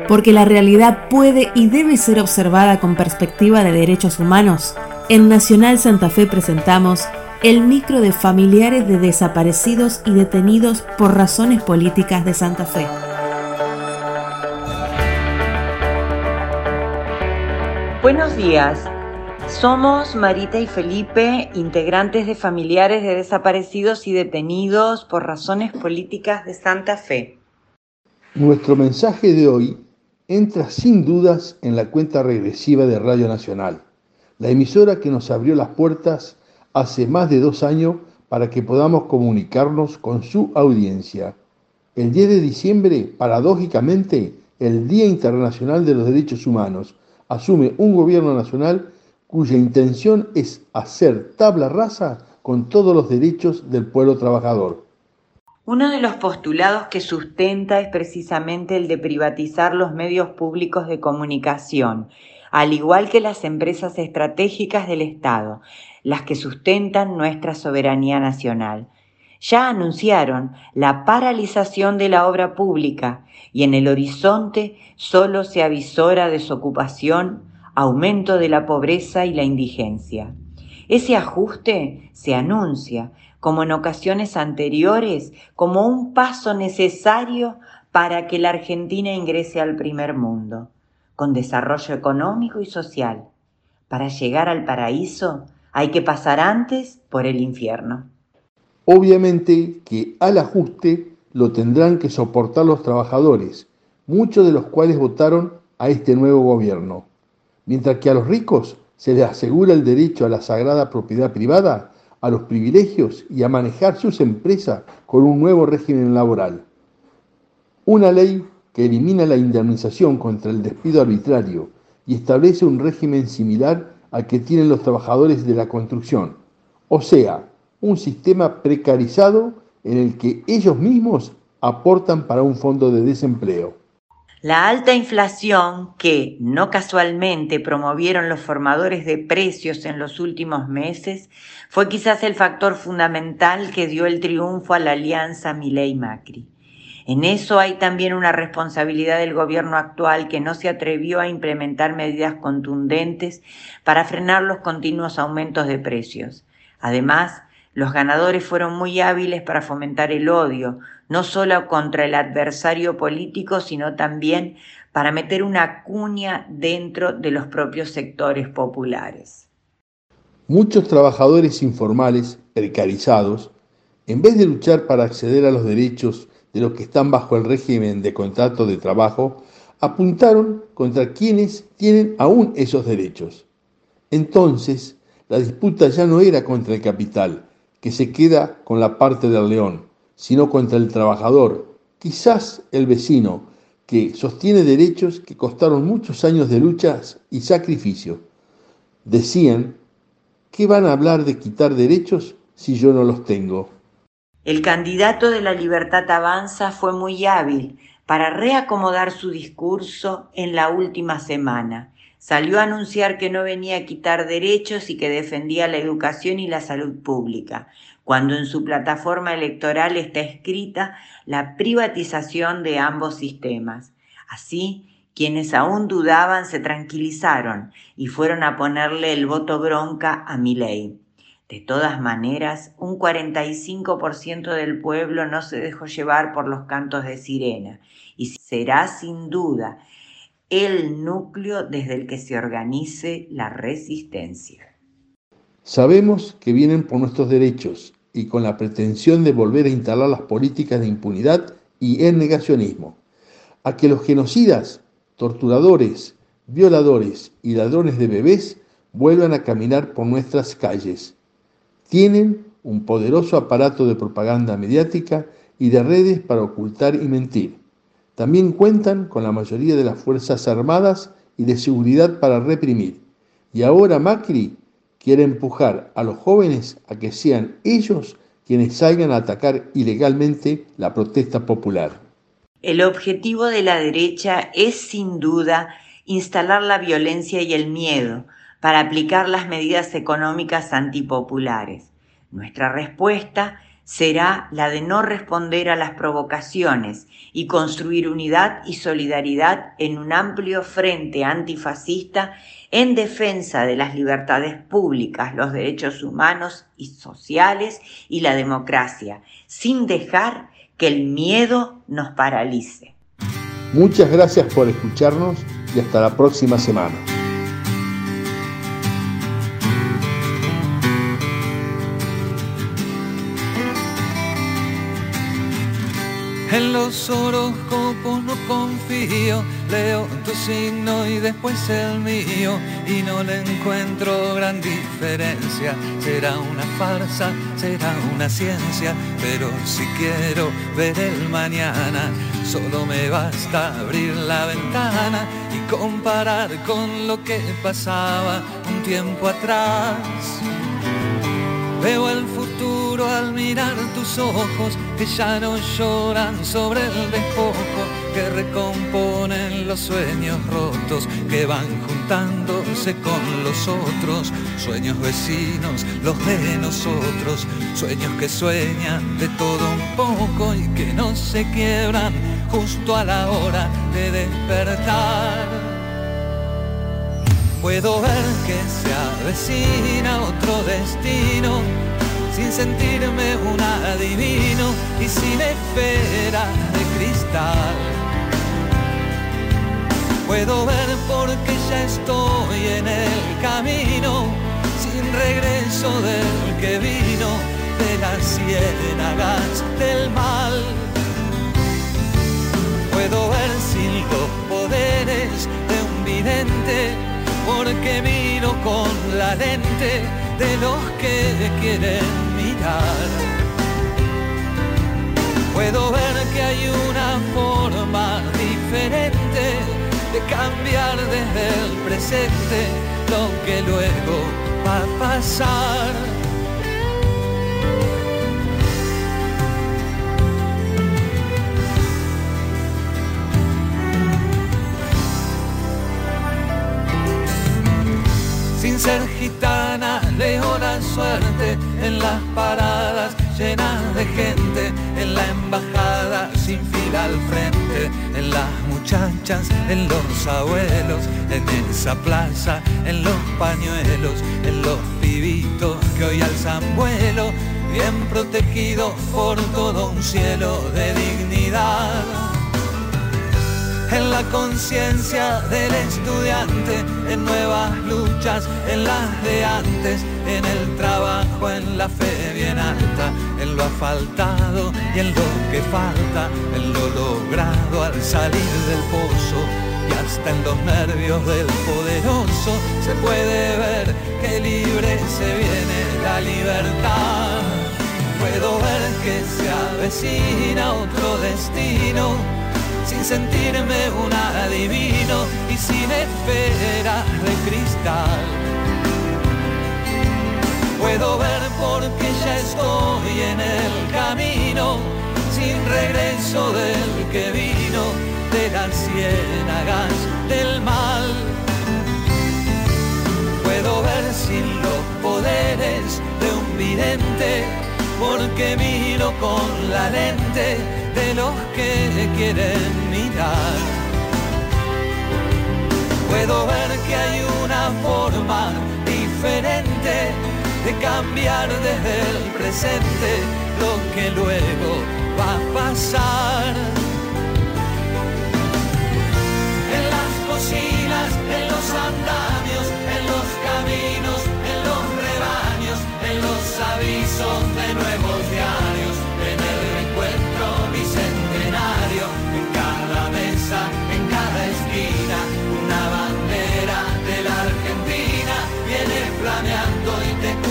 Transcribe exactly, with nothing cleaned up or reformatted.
Porque la realidad puede y debe ser observada con perspectiva de derechos humanos, en Nacional Santa Fe presentamos el micro de familiares de desaparecidos y detenidos por razones políticas de Santa Fe. Buenos días, somos Marita y Felipe, integrantes de familiares de desaparecidos y detenidos por razones políticas de Santa Fe. Nuestro mensaje de hoy entra sin dudas en la cuenta regresiva de Radio Nacional, la emisora que nos abrió las puertas hace más de dos años para que podamos comunicarnos con su audiencia. El diez de diciembre, paradójicamente, el Día Internacional de los Derechos Humanos, asume un gobierno nacional cuya intención es hacer tabla rasa con todos los derechos del pueblo trabajador. Uno de los postulados que sustenta es precisamente el de privatizar los medios públicos de comunicación, al igual que las empresas estratégicas del Estado, las que sustentan nuestra soberanía nacional. Ya anunciaron la paralización de la obra pública y en el horizonte solo se avisora desocupación, aumento de la pobreza y la indigencia. Ese ajuste se anuncia, como en ocasiones anteriores, como un paso necesario para que la Argentina ingrese al primer mundo, con desarrollo económico y social. Para llegar al paraíso hay que pasar antes por el infierno. Obviamente que al ajuste lo tendrán que soportar los trabajadores, muchos de los cuales votaron a este nuevo gobierno. Mientras que a los ricos se les asegura el derecho a la sagrada propiedad privada, a los privilegios y a manejar sus empresas con un nuevo régimen laboral. Una ley que elimina la indemnización contra el despido arbitrario y establece un régimen similar al que tienen los trabajadores de la construcción, o sea, un sistema precarizado en el que ellos mismos aportan para un fondo de desempleo. La alta inflación que, no casualmente, promovieron los formadores de precios en los últimos meses fue quizás el factor fundamental que dio el triunfo a la alianza Milei-Macri. En eso hay también una responsabilidad del gobierno actual que no se atrevió a implementar medidas contundentes para frenar los continuos aumentos de precios. Además, los ganadores fueron muy hábiles para fomentar el odio, no solo contra el adversario político, sino también para meter una cuña dentro de los propios sectores populares. Muchos trabajadores informales, precarizados, en vez de luchar para acceder a los derechos de los que están bajo el régimen de contrato de trabajo, apuntaron contra quienes tienen aún esos derechos. Entonces, la disputa ya no era contra el capital, que se queda con la parte del león, sino contra el trabajador, quizás el vecino, que sostiene derechos que costaron muchos años de luchas y sacrificio. Decían, ¿qué van a hablar de quitar derechos si yo no los tengo? El candidato de la Libertad Avanza fue muy hábil para reacomodar su discurso en la última semana. Salió a anunciar que no venía a quitar derechos y que defendía la educación y la salud pública, cuando en su plataforma electoral está escrita la privatización de ambos sistemas. Así, quienes aún dudaban se tranquilizaron y fueron a ponerle el voto bronca a Milei. De todas maneras, un cuarenta y cinco por ciento del pueblo no se dejó llevar por los cantos de sirena y será sin duda el núcleo desde el que se organice la resistencia. Sabemos que vienen por nuestros derechos y con la pretensión de volver a instalar las políticas de impunidad y el negacionismo. A que los genocidas, torturadores, violadores y ladrones de bebés vuelvan a caminar por nuestras calles. Tienen un poderoso aparato de propaganda mediática y de redes para ocultar y mentir. También cuentan con la mayoría de las Fuerzas Armadas y de seguridad para reprimir. Y ahora Macri quiere empujar a los jóvenes a que sean ellos quienes salgan a atacar ilegalmente la protesta popular. El objetivo de la derecha es sin duda instalar la violencia y el miedo para aplicar las medidas económicas antipopulares. Nuestra respuesta será la de no responder a las provocaciones y construir unidad y solidaridad en un amplio frente antifascista en defensa de las libertades públicas, los derechos humanos y sociales y la democracia, sin dejar que el miedo nos paralice. Muchas gracias por escucharnos y hasta la próxima semana. En los horóscopos no confío, leo tu signo y después el mío y no le encuentro gran diferencia. Será una farsa, será una ciencia, pero si quiero ver el mañana, solo me basta abrir la ventana y comparar con lo que pasaba un tiempo atrás. Veo el futuro al mirar tus ojos, que ya no lloran sobre el despojo, que recomponen los sueños rotos, que van juntándose con los otros, sueños vecinos, los de nosotros, sueños que sueñan de todo un poco y que no se quiebran justo a la hora de despertar. Puedo ver que se avecina otro destino, sin sentirme un adivino y sin esfera de cristal. Puedo ver porque ya estoy en el camino, sin regreso del que vino, de las ciénagas del mal. Puedo ver sin los poderes de un vidente, porque miro con la lente de los que quieren mirar. Puedo ver que hay una forma diferente de cambiar desde el presente lo que luego va a pasar. Sin ser gitana leo la suerte en las paradas llenas de gente, en la embajada sin fila al frente, en las muchachas, en los abuelos, en esa plaza, en los pañuelos, en los pibitos que hoy alzan vuelo, bien protegidos por todo un cielo de dignidad. En la conciencia del estudiante, en nuevas luchas, en las de antes, en el trabajo, en la fe bien alta, en lo asfaltado y en lo que falta, en lo logrado al salir del pozo y hasta en los nervios del poderoso se puede ver que libre se viene la libertad. Puedo ver que se avecina otro destino, sin sentirme un adivino y sin esferas de cristal. Puedo ver porque ya estoy en el camino, sin regreso del que vino, de las ciénagas del mal. Puedo ver sin los poderes de un vidente, porque miro con la lente de los que quieren mirar. Puedo ver que hay una forma diferente de cambiar desde el presente lo que luego va a pasar. En las cocinas, en los andamios, en los caminos, en los rebaños, en los avisos de nuevos diarios, en el encuentro bicentenario, en cada mesa, en cada esquina, una bandera de la Argentina viene flameando y te